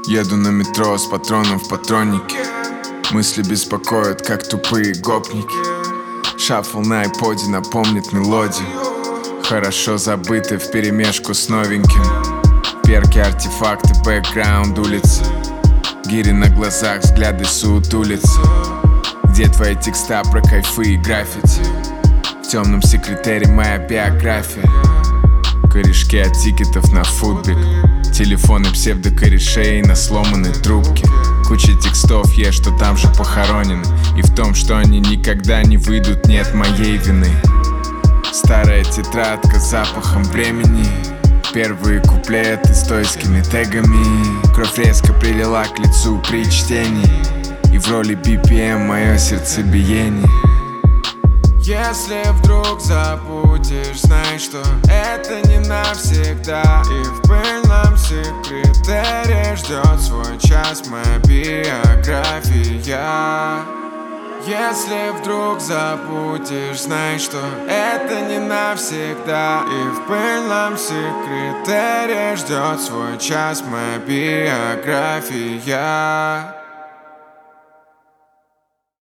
Еду на метро с патроном в патроннике. Мысли беспокоят, как тупые гопники. Шаффл на айподе напомнит мелодию, хорошо забытый вперемешку с новеньким. Перки, артефакты, бэкграунд улицы. Гири на глазах, взгляды суетулицы. Где твои текста про кайфы и граффити? В темном секретаре моя биография. Корешки от тикетов на футбик. Телефоны псевдокорешей на сломанной трубке. Куча текстов есть, что там же похоронены. И в том, что они никогда не выйдут, нет моей вины. Старая тетрадка с запахом времени. Первые куплеты с тойскими тегами. Кровь резко прилила к лицу при чтении. И в роли BPM мое сердцебиение. Если вдруг забудешь, знай, что это не навсегда. И в пыльном секретаре ждет свой час моя биография. Если вдруг забудешь, знай, что это не навсегда. И в пыльном секретаре ждет свой час моя биография.